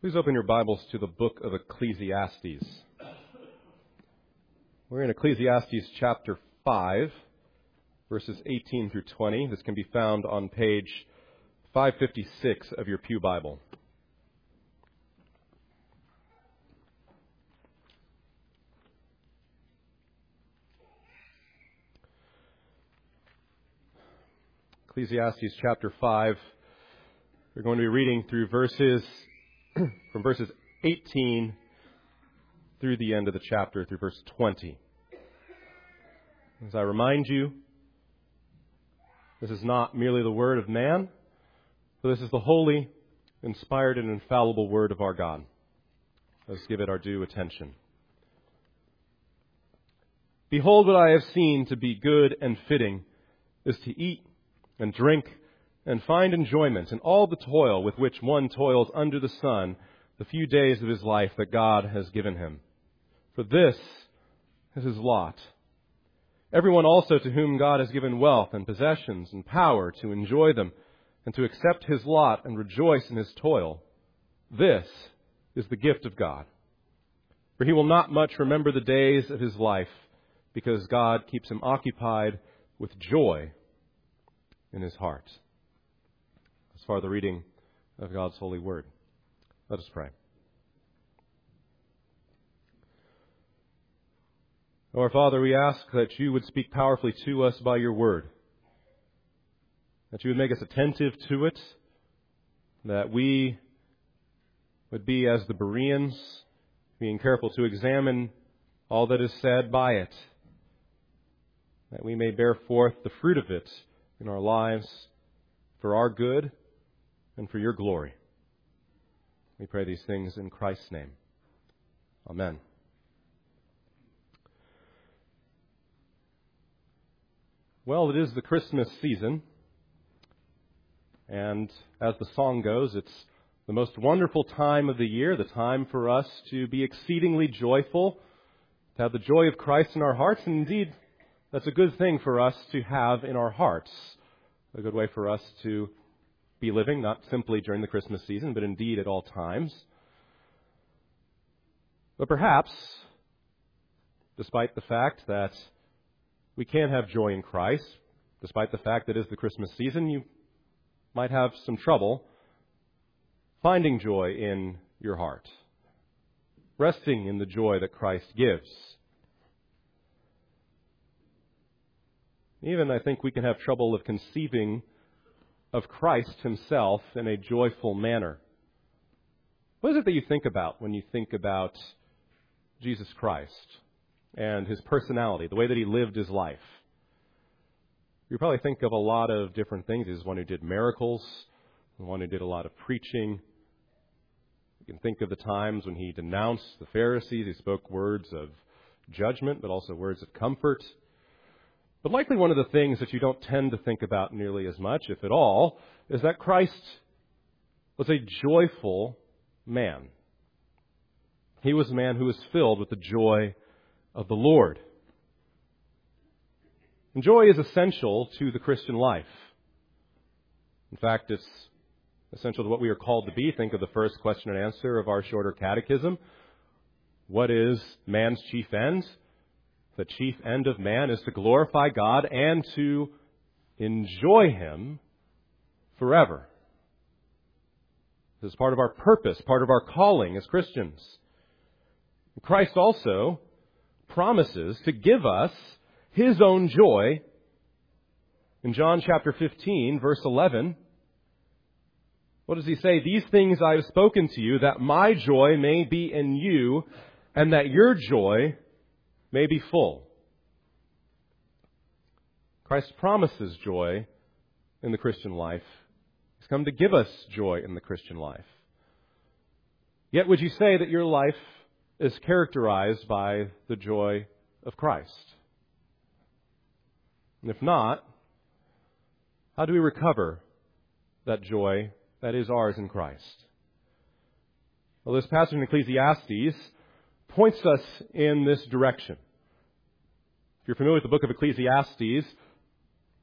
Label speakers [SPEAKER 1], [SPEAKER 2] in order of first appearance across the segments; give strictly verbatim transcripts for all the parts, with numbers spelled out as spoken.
[SPEAKER 1] Please open your Bibles to the book of Ecclesiastes. We're in Ecclesiastes chapter five, verses eighteen through twenty. This can be found on page five fifty-six of your Pew Bible. Ecclesiastes chapter five. We're going to be reading through verses from verses eighteen through the end of the chapter, through verse twenty. As I remind you, this is not merely the word of man, but this is the holy, inspired, and infallible word of our God. Let's give it our due attention. Behold, what I have seen to be good and fitting is to eat and drink and find enjoyment in all the toil with which one toils under the sun the few days of his life that God has given him. For this is his lot. Everyone also to whom God has given wealth and possessions and power to enjoy them and to accept his lot and rejoice in his toil, this is the gift of God. For he will not much remember the days of his life, because God keeps him occupied with joy in his heart. As far as the reading of God's holy word. Let us pray. Our Father, we ask that you would speak powerfully to us by your word, that you would make us attentive to it, that we would be as the Bereans, being careful to examine all that is said by it, that we may bear forth the fruit of it in our lives for our good and for your glory. We pray these things in Christ's name. Amen. Well, it is the Christmas season, and as the song goes, it's the most wonderful time of the year, the time for us to be exceedingly joyful, to have the joy of Christ in our hearts, and indeed, that's a good thing for us to have in our hearts, a good way for us to be living, not simply during the Christmas season, but indeed at all times. But perhaps, despite the fact that we can have joy in Christ, despite the fact that it is the Christmas season, you might have some trouble finding joy in your heart, resting in the joy that Christ gives. Even I think we can have trouble of conceiving of Christ himself in a joyful manner. What is it that you think about when you think about Jesus Christ and his personality, the way that he lived his life? You probably think of a lot of different things. He's one who did miracles, one who did a lot of preaching. You can think of the times when he denounced the Pharisees. He spoke words of judgment, but also words of comfort. But likely one of the things that you don't tend to think about nearly as much, if at all, is that Christ was a joyful man. He was a man who was filled with the joy of the Lord. And joy is essential to the Christian life. In fact, it's essential to what we are called to be. Think of the first question and answer of our shorter catechism. What is man's chief end? The chief end of man is to glorify God and to enjoy him forever. This is part of our purpose, part of our calling as Christians. Christ also promises to give us his own joy. In John chapter fifteen, verse eleven, what does he say? These things I have spoken to you, that my joy may be in you, and that your joy may be full. Christ promises joy in the Christian life. He's come to give us joy in the Christian life. Yet would you say that your life is characterized by the joy of Christ? And if not, how do we recover that joy that is ours in Christ? Well, this passage in Ecclesiastes points us in this direction. If you're familiar with the book of Ecclesiastes, you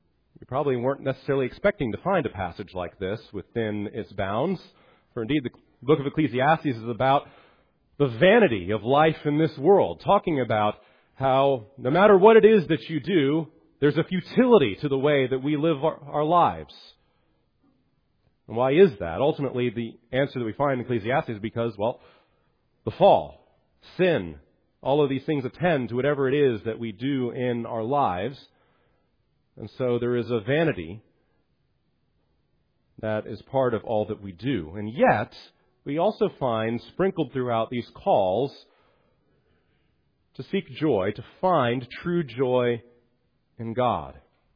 [SPEAKER 1] probably weren't necessarily expecting to find a passage like this within its bounds. For indeed, the The book of Ecclesiastes is about the vanity of life in this world, talking about how no matter what it is that you do, there's a futility to the way that we live our, our lives. And why is that? Ultimately, the answer that we find in Ecclesiastes is because, well, the fall, sin, all of these things attend to whatever it is that we do in our lives. And so there is a vanity that is part of all that we do. And yet, we also find sprinkled throughout these calls to seek joy, to find true joy in God.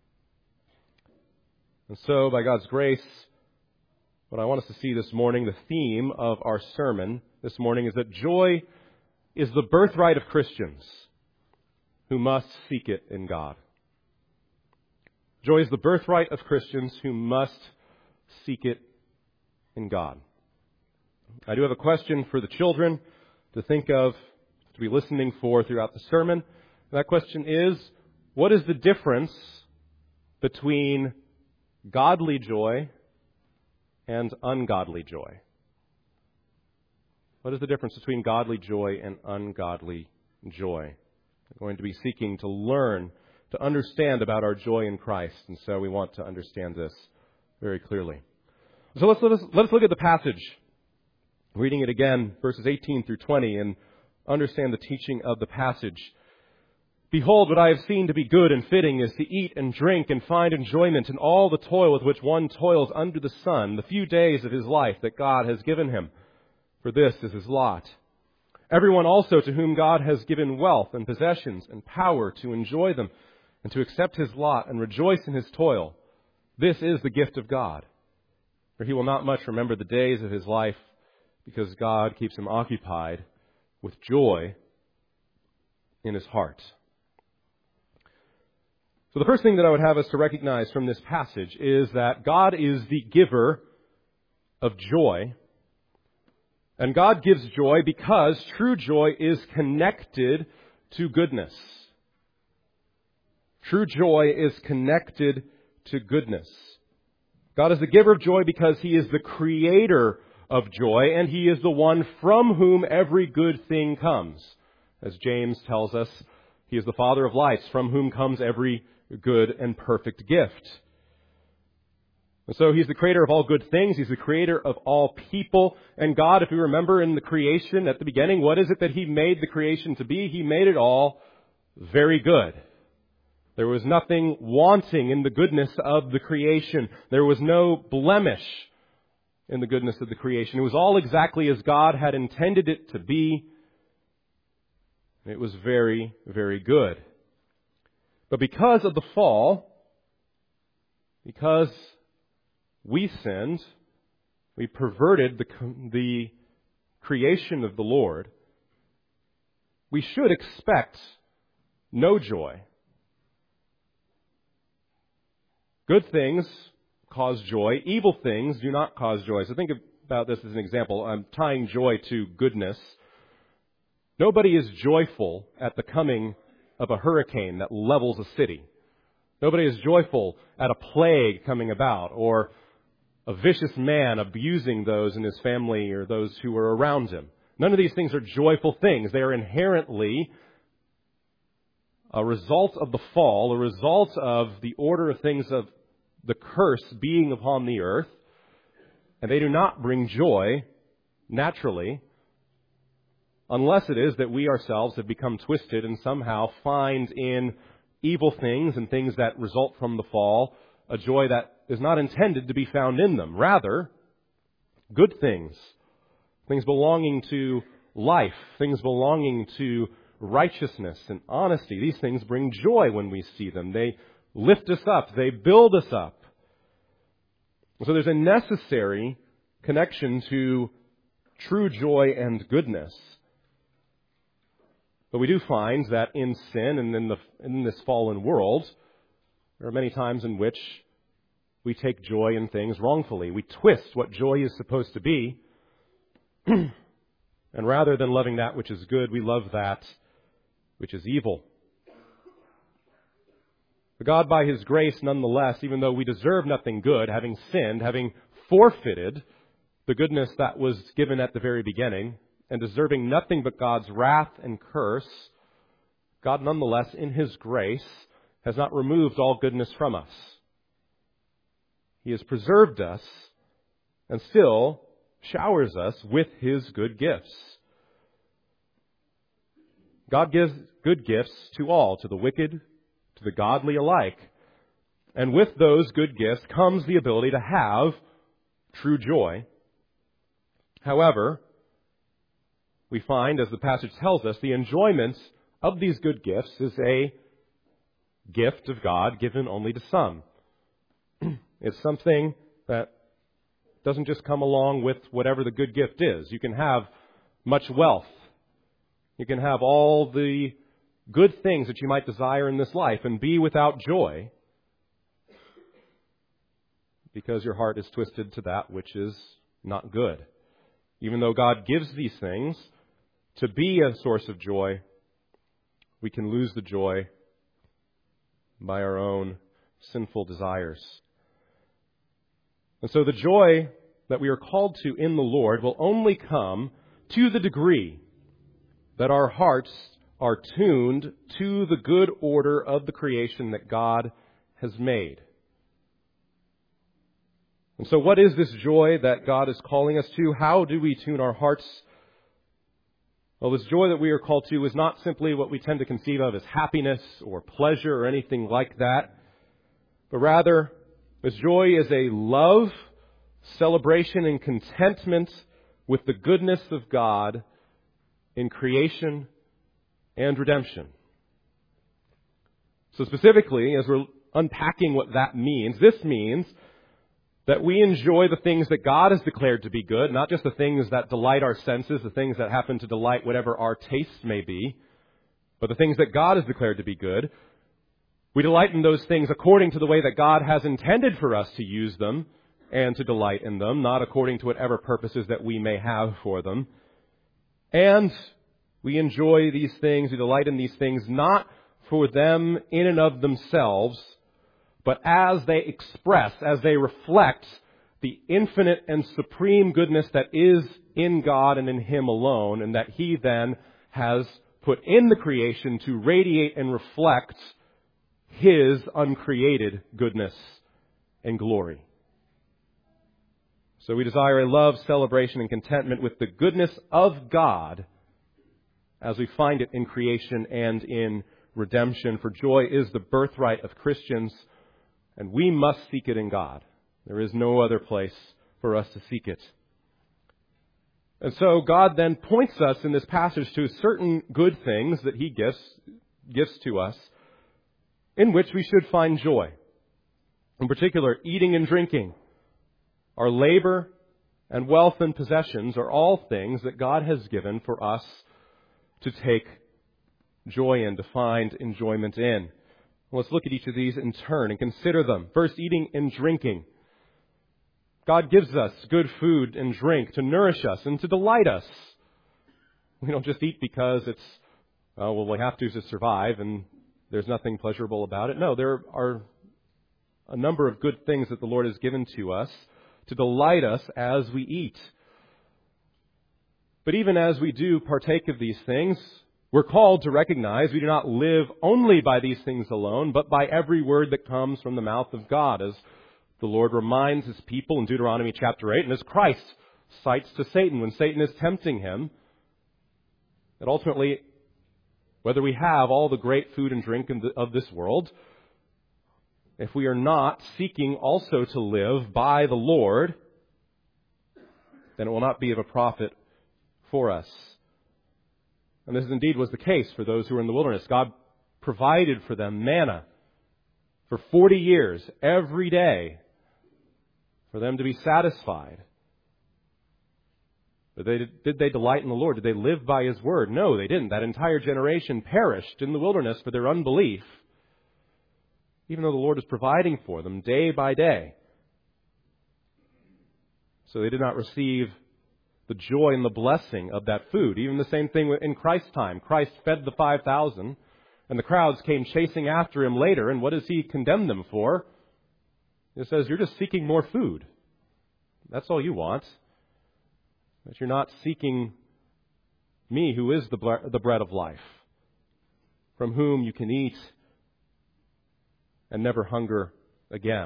[SPEAKER 1] And so, by God's grace, what I want us to see this morning, the theme of our sermon this morning, is that joy is the birthright of Christians who must seek it in God. Joy is the birthright of Christians who must seek it in God. I do have a question for the children to think of, to be listening for throughout the sermon. And that question is, what is the difference between godly joy and ungodly joy? What is the difference between godly joy and ungodly joy? We're going to be seeking to learn, to understand about our joy in Christ. And so we want to understand this very clearly. So let's, let us, let's look at the passage. Reading it again, verses eighteen through twenty, and understand the teaching of the passage. Behold, what I have seen to be good and fitting is to eat and drink and find enjoyment in all the toil with which one toils under the sun, the few days of his life that God has given him. For this is his lot. Everyone also to whom God has given wealth and possessions and power to enjoy them and to accept his lot and rejoice in his toil, this is the gift of God. For he will not much remember the days of his life, because God keeps him occupied with joy in his heart. So the first thing that I would have us to recognize from this passage is that God is the giver of joy. And God gives joy because true joy is connected to goodness. True joy is connected to goodness. God is the giver of joy because he is the creator of joy, and he is the one from whom every good thing comes. As James tells us, he is the Father of lights, from whom comes every good and perfect gift. And so he's the creator of all good things. He's the creator of all people. And God, if you remember in the creation at the beginning, what is it that he made the creation to be? He made it all very good. There was nothing wanting in the goodness of the creation. There was no blemish in the goodness of the creation. It was all exactly as God had intended it to be. It was very, very good. But because of the fall, because we sinned, we perverted the, the creation of the Lord, we should expect no joy. Good things cause joy. Evil things do not cause joy. So think about this as an example. I'm tying joy to goodness. Nobody is joyful at the coming of a hurricane that levels a city. Nobody is joyful at a plague coming about or a vicious man abusing those in his family or those who are around him. None of these things are joyful things. They are inherently a result of the fall, a result of the order of things of the curse being upon the earth, and they do not bring joy naturally, unless it is that we ourselves have become twisted and somehow find in evil things and things that result from the fall a joy that is not intended to be found in them. Rather, good things, things belonging to life, things belonging to righteousness and honesty, these things bring joy when we see them. They lift us up. They build us up. So there's a necessary connection to true joy and goodness. But we do find that in sin and in, the, in this fallen world, there are many times in which we take joy in things wrongfully. We twist what joy is supposed to be. And rather than loving that which is good, we love that which is evil. But God, by His grace, nonetheless, even though we deserve nothing good, having sinned, having forfeited the goodness that was given at the very beginning, and deserving nothing but God's wrath and curse, God nonetheless, in His grace, has not removed all goodness from us. He has preserved us and still showers us with His good gifts. God gives good gifts to all, to the wicked, to the godly alike. And with those good gifts comes the ability to have true joy. However, we find, as the passage tells us, the enjoyment of these good gifts is a gift of God given only to some. It's something that doesn't just come along with whatever the good gift is. You can have much wealth. You can have all the good things that you might desire in this life and be without joy because your heart is twisted to that which is not good. Even though God gives these things to be a source of joy, we can lose the joy by our own sinful desires. And so the joy that we are called to in the Lord will only come to the degree that our hearts are tuned to the good order of the creation that God has made. And so what is this joy that God is calling us to? How do we tune our hearts? Well, this joy that we are called to is not simply what we tend to conceive of as happiness or pleasure or anything like that, but rather this joy is a love, celebration, and contentment with the goodness of God in creation and redemption. So specifically, as we're unpacking what that means, this means that we enjoy the things that God has declared to be good, not just the things that delight our senses, the things that happen to delight whatever our tastes may be, but the things that God has declared to be good. We delight in those things according to the way that God has intended for us to use them and to delight in them, not according to whatever purposes that we may have for them. And we enjoy these things, we delight in these things, not for them in and of themselves, but as they express, as they reflect the infinite and supreme goodness that is in God and in Him alone, and that He then has put in the creation to radiate and reflect His uncreated goodness and glory. So we desire a love, celebration, and contentment with the goodness of God as we find it in creation and in redemption. For joy is the birthright of Christians, and we must seek it in God. There is no other place for us to seek it. And so God then points us in this passage to certain good things that He gives, gives to us, in which we should find joy. In particular, eating and drinking. Our labor and wealth and possessions are all things that God has given for us to take joy in, to find enjoyment in. Let's look at each of these in turn and consider them. First, eating and drinking. God gives us good food and drink to nourish us and to delight us. We don't just eat because it's, oh, well, we have to to survive and there's nothing pleasurable about it. No, there are a number of good things that the Lord has given to us to delight us as we eat. But even as we do partake of these things, we're called to recognize we do not live only by these things alone, but by every word that comes from the mouth of God, as the Lord reminds His people in Deuteronomy chapter eight, and as Christ cites to Satan when Satan is tempting Him, that ultimately, whether we have all the great food and drink of this world, if we are not seeking also to live by the Lord, then it will not be of a profit for us. And this indeed was the case for those who were in the wilderness. God provided for them manna for forty years, every day, for them to be satisfied. But they, did they delight in the Lord? Did they live by His word? No, they didn't. That entire generation perished in the wilderness for their unbelief, even though the Lord was providing for them day by day. So they did not receive the joy and the blessing of that food. Even the same thing in Christ's time. Christ fed the five thousand, and the crowds came chasing after Him later, and what does He condemn them for? He says, you're just seeking more food. That's all you want. that you're not seeking me, who is the bre- the bread of life, from whom you can eat and never hunger again.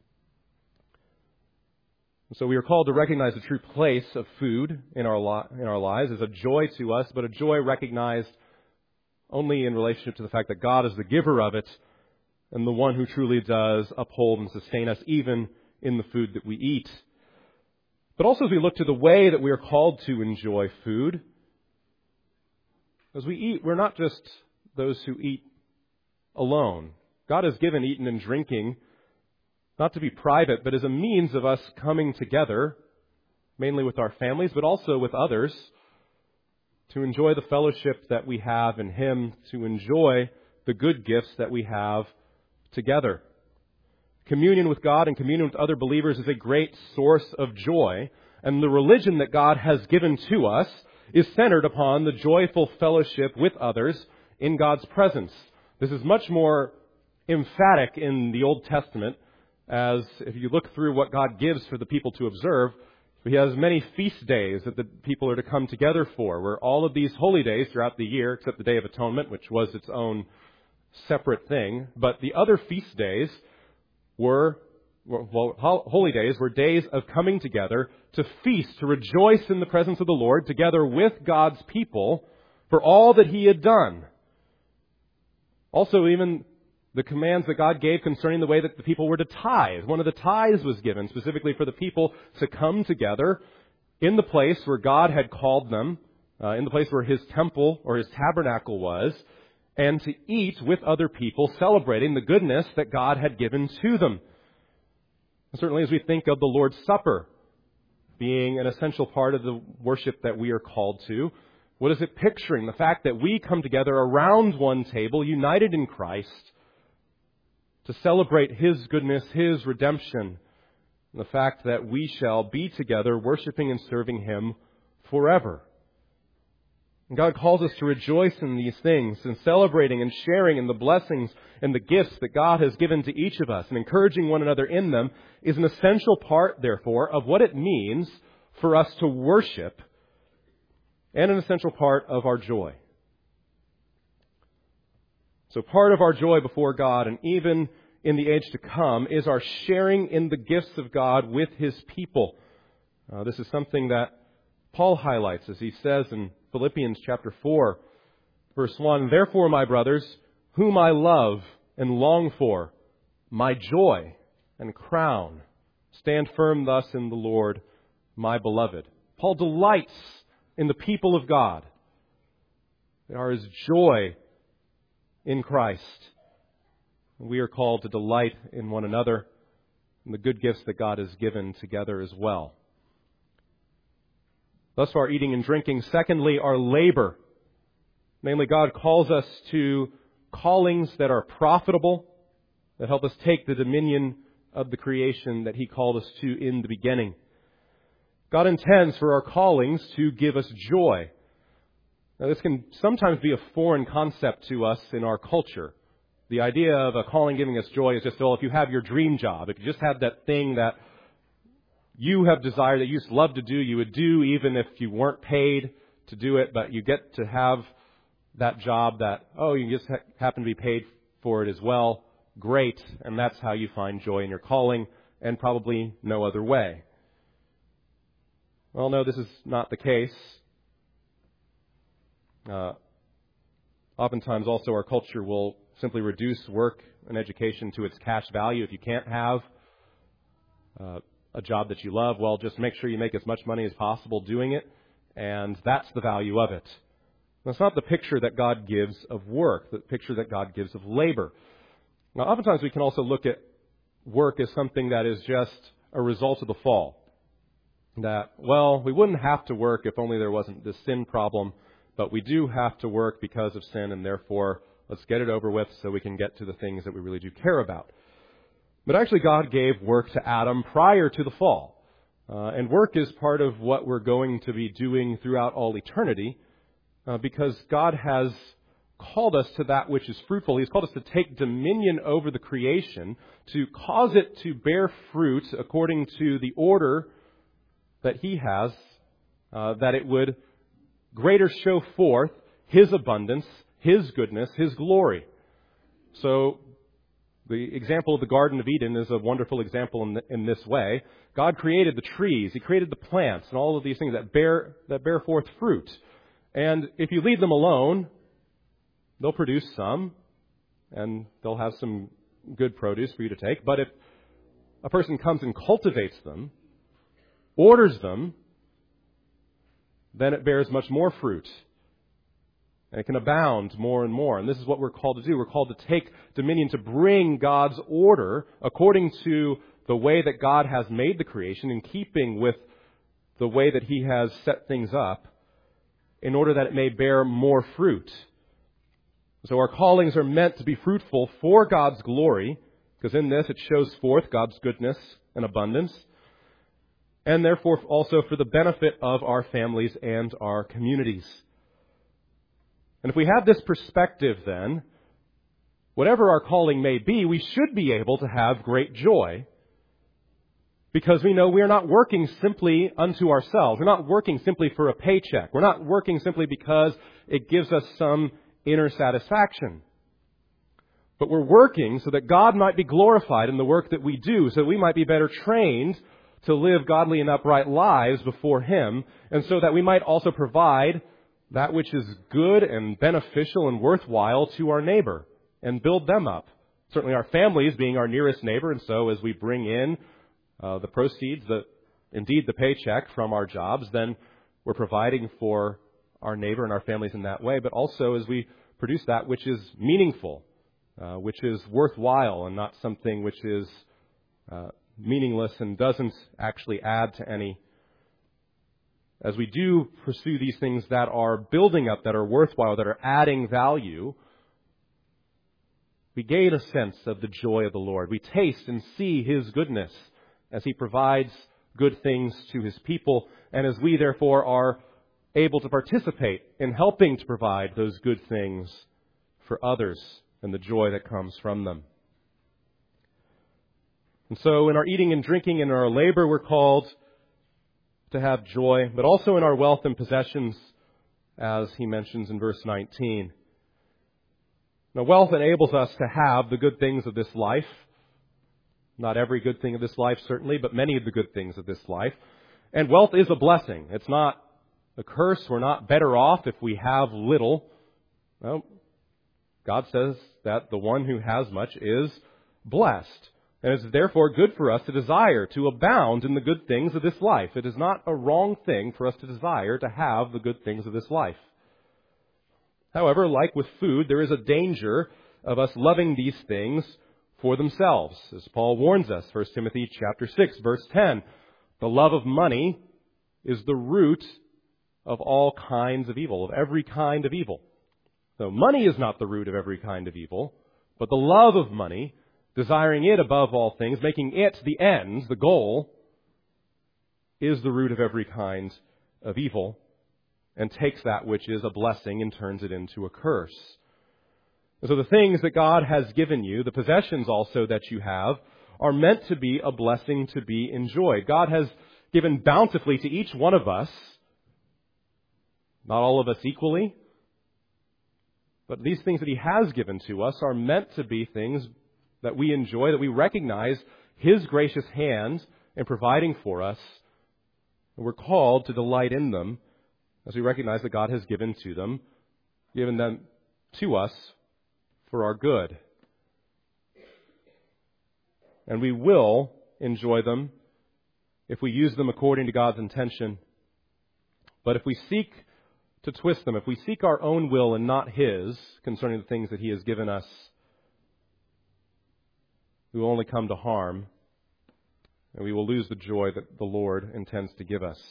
[SPEAKER 1] So we are called to recognize the true place of food in our li- in our lives as a joy to us, but a joy recognized only in relationship to the fact that God is the giver of it and the one who truly does uphold and sustain us even in the food that we eat. But also as we look to the way that we are called to enjoy food, as we eat, we're not just those who eat alone. God has given eating and drinking not to be private, but as a means of us coming together, mainly with our families, but also with others, to enjoy the fellowship that we have in Him, to enjoy the good gifts that we have together. Communion with God and communion with other believers is a great source of joy, and the religion that God has given to us is centered upon the joyful fellowship with others in God's presence. This is much more emphatic in the Old Testament, as if you look through what God gives for the people to observe, He has many feast days that the people are to come together for, where all of these holy days throughout the year, except the Day of Atonement, which was its own separate thing, but the other feast days were, well, holy days were days of coming together to feast, to rejoice in the presence of the Lord, together with God's people for all that He had done. Also, even the commands that God gave concerning the way that the people were to tithe. One of the tithes was given specifically for the people to come together in the place where God had called them, uh, in the place where His temple or His tabernacle was, and to eat with other people, celebrating the goodness that God had given to them. And certainly as we think of the Lord's Supper being an essential part of the worship that we are called to, what is it picturing? The fact that we come together around one table, united in Christ, to celebrate His goodness, His redemption, and the fact that we shall be together worshiping and serving Him forever. And God calls us to rejoice in these things and celebrating and sharing in the blessings and the gifts that God has given to each of us and encouraging one another in them is an essential part, therefore, of what it means for us to worship and an essential part of our joy. So part of our joy before God and even in the age to come is our sharing in the gifts of God with His people. Uh, this is something that Paul highlights as he says in Philippians chapter four, verse one, "Therefore, my brothers, whom I love and long for, my joy and crown, stand firm thus in the Lord, my beloved." Paul delights in the people of God. They are his joy in Christ. We are called to delight in one another and the good gifts that God has given together as well. Thus far, eating and drinking. Secondly, our labor. Namely, God calls us to callings that are profitable, that help us take the dominion of the creation that He called us to in the beginning. God intends for our callings to give us joy. Now, this can sometimes be a foreign concept to us in our culture. The idea of a calling giving us joy is just, well, if you have your dream job, if you just have that thing that you have desired, that you just love to do, you would do even if you weren't paid to do it, but you get to have that job that, oh, you just ha- happen to be paid for it as well. Great. And that's how you find joy in your calling, and probably no other way. Well, no, this is not the case. Uh, oftentimes also our culture will simply reduce work and education to its cash value. If you can't have uh, a job that you love, well, just make sure you make as much money as possible doing it, and that's the value of it. That's not the picture that God gives of work, the picture that God gives of labor. Now, oftentimes we can also look at work as something that is just a result of the fall. That, well, we wouldn't have to work if only there wasn't this sin problem, but we do have to work because of sin, and therefore let's get it over with so we can get to the things that we really do care about. But actually God gave work to Adam prior to the fall. Uh, and work is part of what we're going to be doing throughout all eternity uh, because God has called us to that which is fruitful. He's called us to take dominion over the creation, to cause it to bear fruit according to the order that He has uh, that it would greater show forth His abundance, His goodness, His glory. So the example of the Garden of Eden is a wonderful example in, the, in this way. God created the trees, He created the plants, and all of these things that bear that bear forth fruit. And if you leave them alone, they'll produce some, and they'll have some good produce for you to take. But if a person comes and cultivates them, orders them, then it bears much more fruit. And it can abound more and more. And this is what we're called to do. We're called to take dominion, to bring God's order according to the way that God has made the creation, in keeping with the way that He has set things up, in order that it may bear more fruit. So our callings are meant to be fruitful for God's glory, because in this it shows forth God's goodness and abundance, and therefore also for the benefit of our families and our communities. And if we have this perspective, then, whatever our calling may be, we should be able to have great joy, because we know we are not working simply unto ourselves. We're not working simply for a paycheck. We're not working simply because it gives us some inner satisfaction. But we're working so that God might be glorified in the work that we do, so that we might be better trained to live godly and upright lives before Him, and so that we might also provide that which is good and beneficial and worthwhile to our neighbor and build them up. Certainly our families being our nearest neighbor, and so as we bring in uh, the proceeds, the, indeed the paycheck from our jobs, then we're providing for our neighbor and our families in that way, but also as we produce that which is meaningful, uh, which is worthwhile, and not something which is uh, meaningless and doesn't actually add to any. As we do pursue these things that are building up, that are worthwhile, that are adding value, we gain a sense of the joy of the Lord. We taste and see His goodness as He provides good things to His people, and as we therefore are able to participate in helping to provide those good things for others and the joy that comes from them. And so in our eating and drinking and our labor, we're called to have joy, but also in our wealth and possessions, as he mentions in verse nineteen. Now, wealth enables us to have the good things of this life. Not every good thing of this life, certainly, but many of the good things of this life. And wealth is a blessing. It's not a curse. We're not better off if we have little. No. God says that the one who has much is blessed. And it is therefore good for us to desire to abound in the good things of this life. It is not a wrong thing for us to desire to have the good things of this life. However, like with food, there is a danger of us loving these things for themselves. As Paul warns us, First Timothy chapter six, verse ten, the love of money is the root of all kinds of evil, of every kind of evil. So money is not the root of every kind of evil, but the love of money, desiring it above all things, making it the ends, the goal, is the root of every kind of evil, and takes that which is a blessing and turns it into a curse. And so the things that God has given you, the possessions also that you have, are meant to be a blessing to be enjoyed. God has given bountifully to each one of us, not all of us equally, but these things that He has given to us are meant to be things that we enjoy, that we recognize His gracious hand in providing for us. And we're called to delight in them as we recognize that God has given to them, given them to us for our good. And we will enjoy them if we use them according to God's intention. But if we seek to twist them, if we seek our own will and not His concerning the things that He has given us, we will only come to harm, and we will lose the joy that the Lord intends to give us.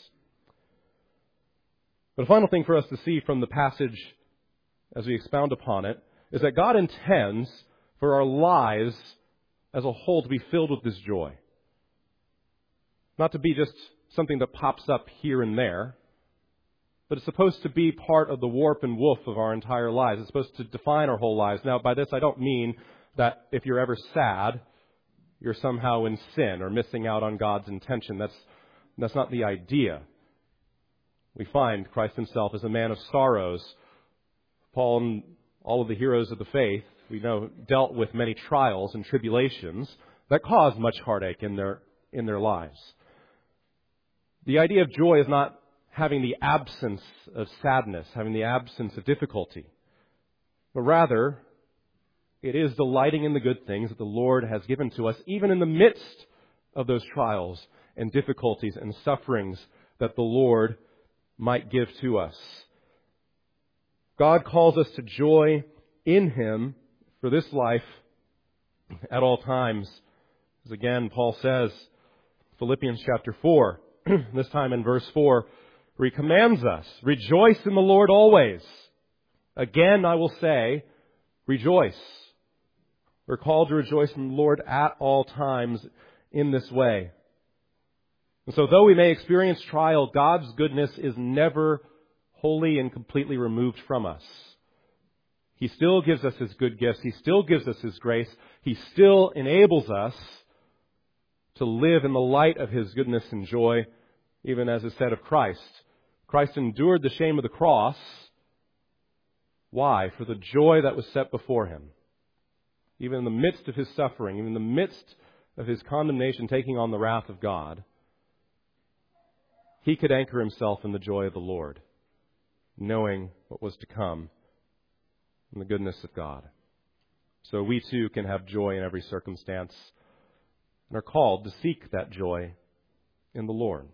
[SPEAKER 1] But a final thing for us to see from the passage as we expound upon it is that God intends for our lives as a whole to be filled with this joy. Not to be just something that pops up here and there, but it's supposed to be part of the warp and woof of our entire lives. It's supposed to define our whole lives. Now, by this, I don't mean that if you're ever sad, you're somehow in sin or missing out on God's intention. That's, that's not the idea. We find Christ himself as a man of sorrows. Paul and all of the heroes of the faith, we know, dealt with many trials and tribulations that caused much heartache in their, in their lives. The idea of joy is not having the absence of sadness, having the absence of difficulty, but rather it is delighting in the good things that the Lord has given to us, even in the midst of those trials and difficulties and sufferings that the Lord might give to us. God calls us to joy in Him for this life at all times. As again, Paul says, Philippians chapter four, this time in verse four, where he commands us, rejoice in the Lord always. Again, I will say, rejoice. We're called to rejoice in the Lord at all times in this way. And so though we may experience trial, God's goodness is never wholly and completely removed from us. He still gives us His good gifts. He still gives us His grace. He still enables us to live in the light of His goodness and joy, even as is said of Christ. Christ endured the shame of the cross. Why? For the joy that was set before Him. Even in the midst of His suffering, even in the midst of His condemnation, taking on the wrath of God, He could anchor Himself in the joy of the Lord, knowing what was to come in the goodness of God. So we too can have joy in every circumstance and are called to seek that joy in the Lord.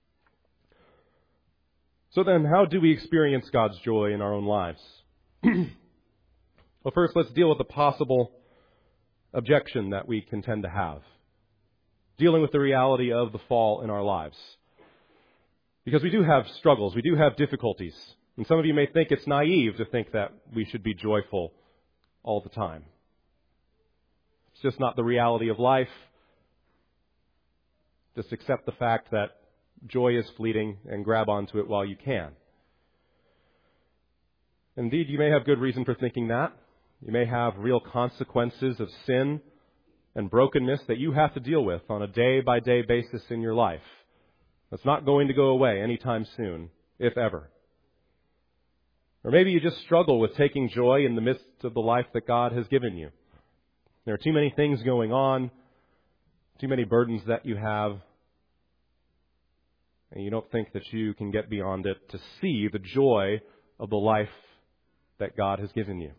[SPEAKER 1] So then, how do we experience God's joy in our own lives? Well, first, let's deal with the possible objection that we can tend to have, dealing with the reality of the fall in our lives. Because we do have struggles, we do have difficulties. And some of you may think it's naive to think that we should be joyful all the time. It's just not the reality of life. Just accept the fact that joy is fleeting and grab onto it while you can. Indeed, you may have good reason for thinking that. You may have real consequences of sin and brokenness that you have to deal with on a day-by-day basis in your life. That's not going to go away anytime soon, if ever. Or maybe you just struggle with taking joy in the midst of the life that God has given you. There are too many things going on, too many burdens that you have, and you don't think that you can get beyond it to see the joy of the life that God has given you.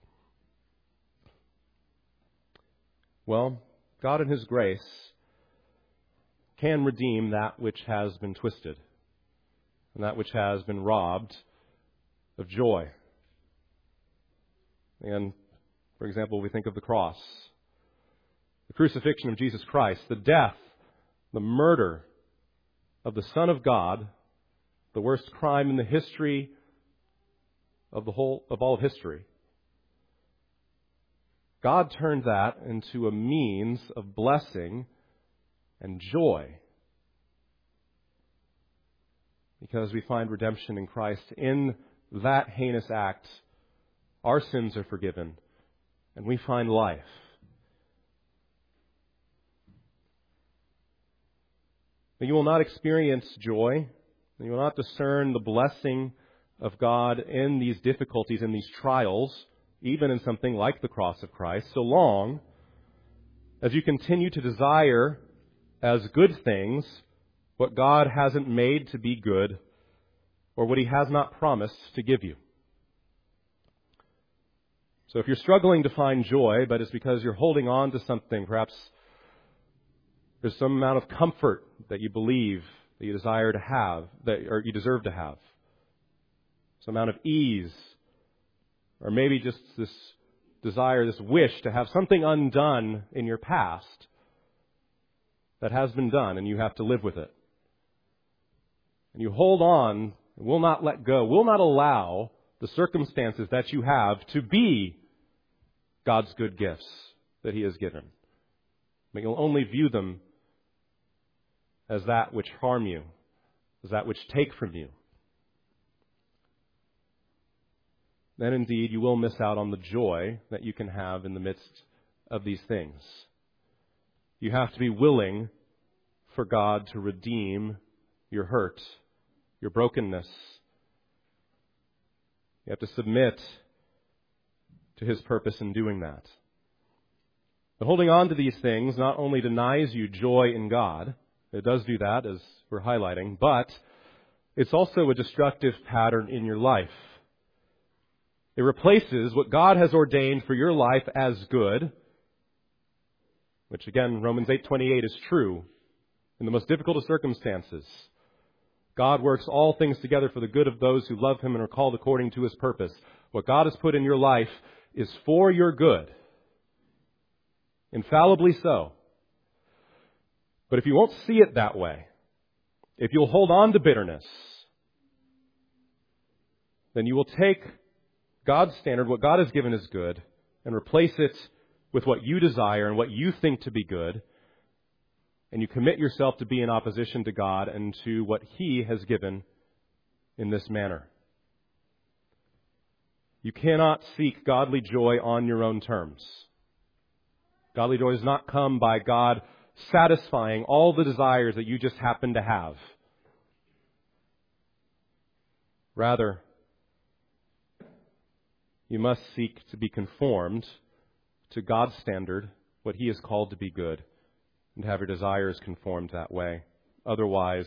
[SPEAKER 1] Well, God in His grace can redeem that which has been twisted and that which has been robbed of joy. And, for example, we think of the cross, the crucifixion of Jesus Christ, the death, the murder of the Son of God, the worst crime in the history of the whole of all of history. God turned that into a means of blessing and joy, because we find redemption in Christ. In that heinous act, our sins are forgiven, and we find life. But you will not experience joy, and you will not discern the blessing of God in these difficulties, in these trials, even in something like the cross of Christ, so long as you continue to desire as good things what God hasn't made to be good, or what He has not promised to give you. So if you're struggling to find joy, but it's because you're holding on to something, perhaps there's some amount of comfort that you believe that you desire to have, that or you deserve to have, some amount of ease, or maybe just this desire, this wish to have something undone in your past that has been done and you have to live with it. And you hold on, will not let go, will not allow the circumstances that you have to be God's good gifts that He has given. But you'll only view them as that which harm you, as that which take from you. Then indeed you will miss out on the joy that you can have in the midst of these things. You have to be willing for God to redeem your hurt, your brokenness. You have to submit to His purpose in doing that. But holding on to these things not only denies you joy in God, it does do that, as we're highlighting, but it's also a destructive pattern in your life. It replaces what God has ordained for your life as good, which again, Romans eight twenty-eight is true in the most difficult of circumstances. God works all things together for the good of those who love Him and are called according to His purpose. What God has put in your life is for your good. Infallibly so. But if you won't see it that way, if you'll hold on to bitterness, then you will take God's standard, what God has given as good, and replace it with what you desire and what you think to be good, and you commit yourself to be in opposition to God and to what He has given in this manner. You cannot seek godly joy on your own terms. Godly joy does not come by God satisfying all the desires that you just happen to have. Rather, you must seek to be conformed to God's standard, what He has called to be good, and have your desires conformed that way. Otherwise,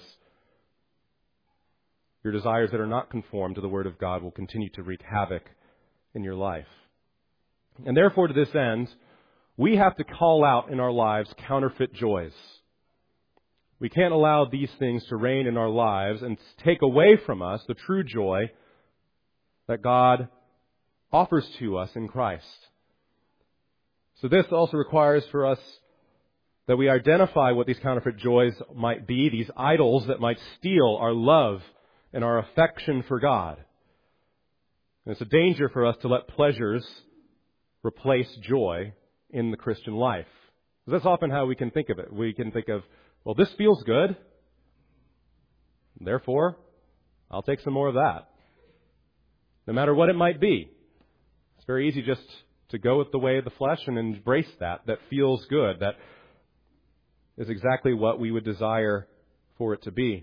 [SPEAKER 1] your desires that are not conformed to the Word of God will continue to wreak havoc in your life. And therefore, to this end, we have to call out in our lives counterfeit joys. We can't allow these things to reign in our lives and take away from us the true joy that God offers to us in Christ. So this also requires for us that we identify what these counterfeit joys might be, these idols that might steal our love and our affection for God. And it's a danger for us to let pleasures replace joy in the Christian life. Because that's often how we can think of it. We can think of, well, this feels good, therefore, I'll take some more of that. No matter what it might be. It's very easy just to go with the way of the flesh and embrace that, that feels good, that is exactly what we would desire for it to be.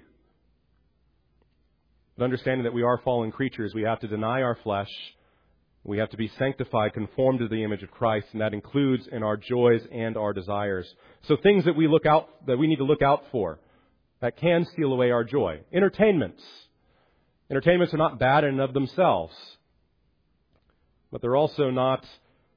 [SPEAKER 1] But understanding that we are fallen creatures, we have to deny our flesh. We have to be sanctified, conformed to the image of Christ, and that includes in our joys and our desires. So things that we look out, that we need to look out for, that can steal away our joy. Entertainments. Entertainments are not bad in and of themselves, but they're also not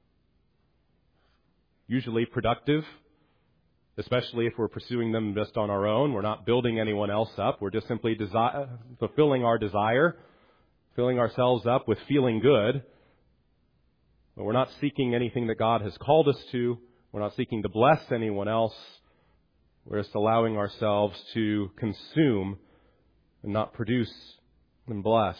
[SPEAKER 1] usually productive, especially if we're pursuing them just on our own. We're not building anyone else up. We're just simply desi- fulfilling our desire, filling ourselves up with feeling good. But we're not seeking anything that God has called us to. We're not seeking to bless anyone else. We're just allowing ourselves to consume and not produce and bless.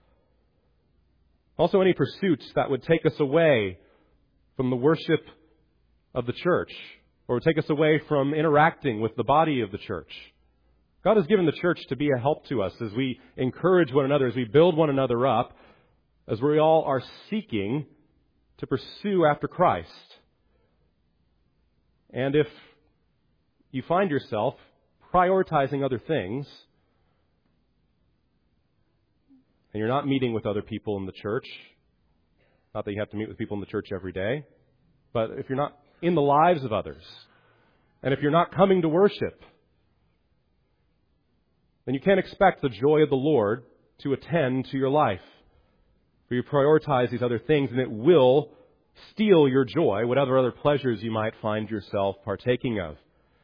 [SPEAKER 1] Also, any pursuits that would take us away from the worship of the church, or would take us away from interacting with the body of the church. God has given the church to be a help to us as we encourage one another, as we build one another up, as we all are seeking to pursue after Christ. And if you find yourself prioritizing other things, and you're not meeting with other people in the church, not that you have to meet with people in the church every day, but if you're not in the lives of others, and if you're not coming to worship, then you can't expect the joy of the Lord to attend to your life. For you prioritize these other things, and it will steal your joy, whatever other pleasures you might find yourself partaking of.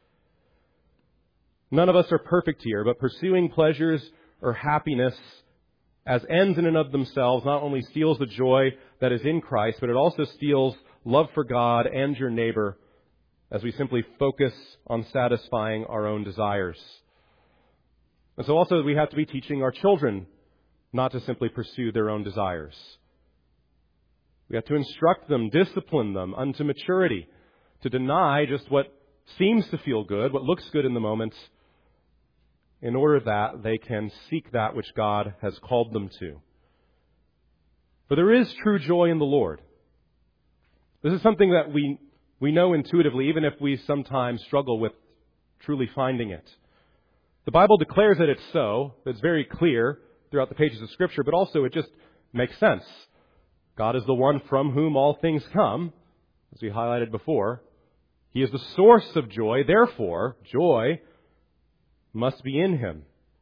[SPEAKER 1] None of us are perfect here, but pursuing pleasures or happiness as ends in and of themselves not only steals the joy that is in Christ, but it also steals love for God and your neighbor as we simply focus on satisfying our own desires. And so also we have to be teaching our children not to simply pursue their own desires. We have to instruct them, discipline them unto maturity, to deny just what seems to feel good, what looks good in the moment, in order that they can seek that which God has called them to. For there is true joy in the Lord. This is something that we, we know intuitively, even if we sometimes struggle with truly finding it. The Bible declares that it's so. It's very clear throughout the pages of Scripture, but also it just makes sense. God is the one from whom all things come, as we highlighted before. He is the source of joy. Therefore, joy must be in Him.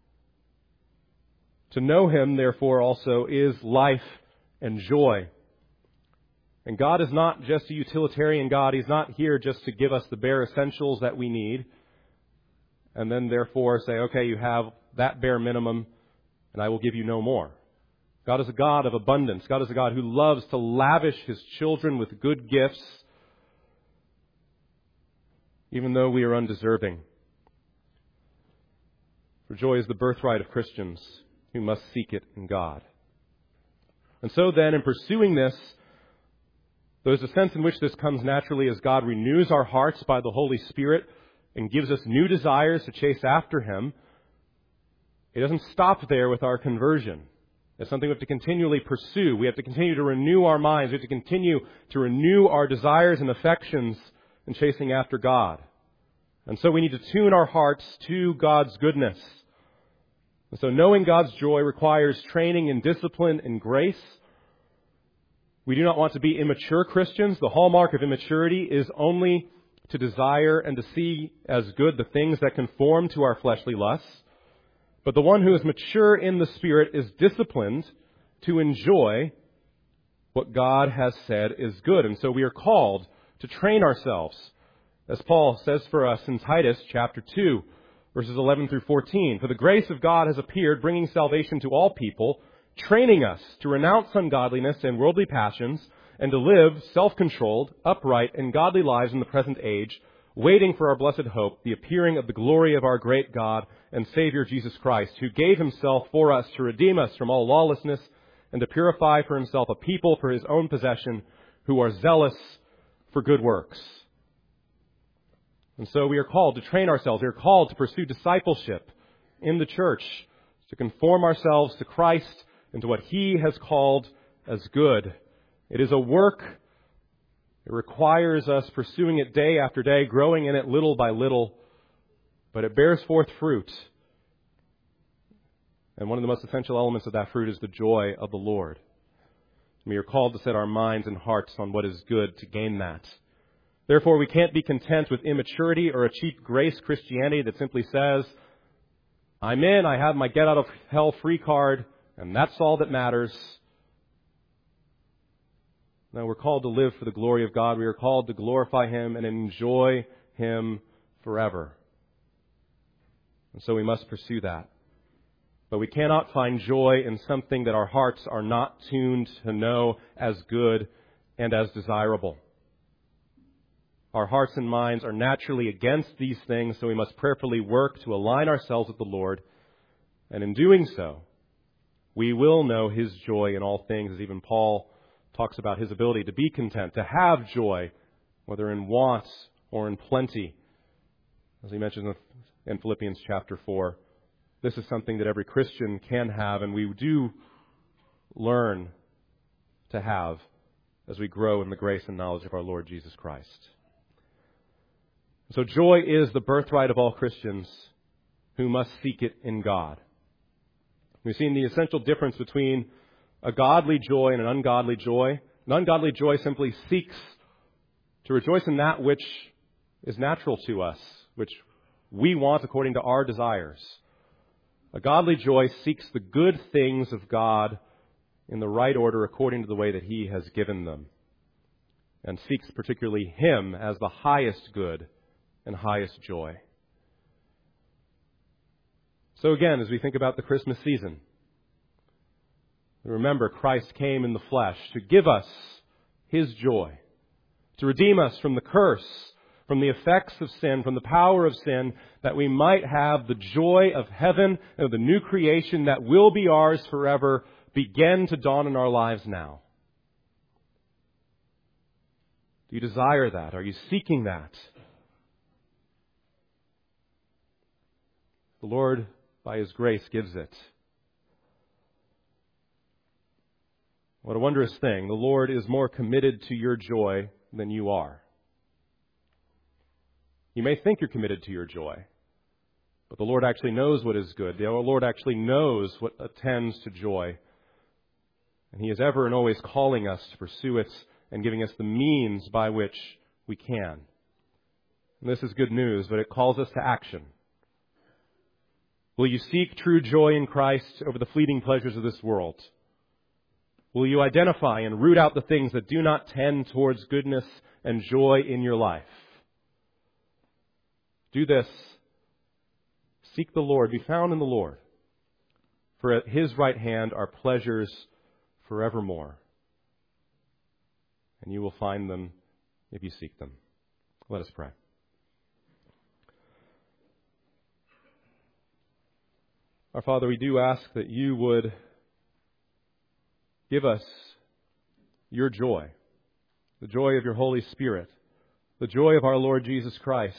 [SPEAKER 1] To know Him, therefore, also is life and joy. And God is not just a utilitarian God. He's not here just to give us the bare essentials that we need, and then therefore say, okay, you have that bare minimum, and I will give you no more. God is a God of abundance. God is a God who loves to lavish His children with good gifts, even though we are undeserving. For joy is the birthright of Christians who must seek it in God. And so then, in pursuing this, there's a sense in which this comes naturally as God renews our hearts by the Holy Spirit and gives us new desires to chase after Him. It doesn't stop there with our conversion. It's something we have to continually pursue. We have to continue to renew our minds. We have to continue to renew our desires and affections in chasing after God. And so we need to tune our hearts to God's goodness. And so knowing God's joy requires training in discipline and grace. We do not want to be immature Christians. The hallmark of immaturity is only to desire and to see as good the things that conform to our fleshly lusts. But the one who is mature in the Spirit is disciplined to enjoy what God has said is good. And so we are called to train ourselves, as Paul says for us in Titus chapter two, verses eleven through fourteen. For the grace of God has appeared, bringing salvation to all people, training us to renounce ungodliness and worldly passions, and to live self-controlled, upright, and godly lives in the present age, waiting for our blessed hope, the appearing of the glory of our great God and Savior Jesus Christ, who gave Himself for us to redeem us from all lawlessness and to purify for Himself a people for His own possession who are zealous for good works. And so we are called to train ourselves. We are called to pursue discipleship in the church, to conform ourselves to Christ and to what He has called as good. It is a work. It requires us pursuing it day after day, growing in it little by little, but it bears forth fruit. And one of the most essential elements of that fruit is the joy of the Lord. We are called to set our minds and hearts on what is good to gain that. Therefore, we can't be content with immaturity or a cheap grace Christianity that simply says, I'm in, I have my get out of hell free card, and that's all that matters. No, we're called to live for the glory of God. We are called to glorify Him and enjoy Him forever. And so we must pursue that. But we cannot find joy in something that our hearts are not tuned to know as good and as desirable. Our hearts and minds are naturally against these things, so we must prayerfully work to align ourselves with the Lord. And in doing so, we will know His joy in all things, as even Paul talks about his ability to be content, to have joy, whether in want or in plenty. As he mentions in Philippians chapter four, this is something that every Christian can have, and we do learn to have as we grow in the grace and knowledge of our Lord Jesus Christ. So joy is the birthright of all Christians who must seek it in God. We've seen the essential difference between a godly joy and an ungodly joy. An ungodly joy simply seeks to rejoice in that which is natural to us, which we want according to our desires. A godly joy seeks the good things of God in the right order according to the way that He has given them, and seeks particularly Him as the highest good and highest joy. So again, as we think about the Christmas season, remember, Christ came in the flesh to give us His joy, to redeem us from the curse, from the effects of sin, from the power of sin, that we might have the joy of heaven and of the new creation that will be ours forever begin to dawn in our lives now. Do you desire that? Are you seeking that? The Lord, by His grace, gives it. What a wondrous thing. The Lord is more committed to your joy than you are. You may think you're committed to your joy, But the Lord actually knows what is good. The Lord actually knows what attends to joy. And He is ever and always calling us to pursue it and giving us the means by which we can. And this is good news, but it calls us to action. Will you seek true joy in Christ over the fleeting pleasures of this world? Will you identify and root out the things that do not tend towards goodness and joy in your life? Do this. Seek the Lord. Be found in the Lord. For at His right hand are pleasures forevermore. And you will find them if you seek them. Let us pray. Our Father, we do ask that you would give us your joy, the joy of your Holy Spirit, the joy of our Lord Jesus Christ.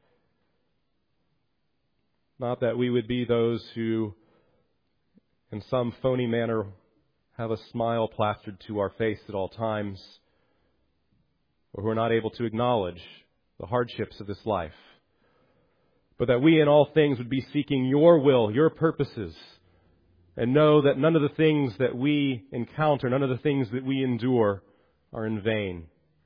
[SPEAKER 1] Not that we would be those who, in some phony manner, have a smile plastered to our face at all times, or who are not able to acknowledge the hardships of this life, but that we in all things would be seeking your will, your purposes, and know that none of the things that we encounter, none of the things that we endure are in vain.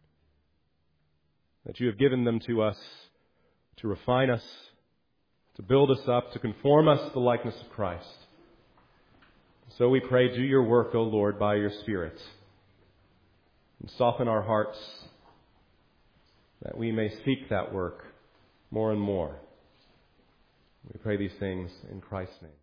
[SPEAKER 1] That you have given them to us to refine us, to build us up, to conform us to the likeness of Christ. So we pray, do your work, O Lord, by your Spirit, and soften our hearts that we may seek that work more and more. We pray these things in Christ's name.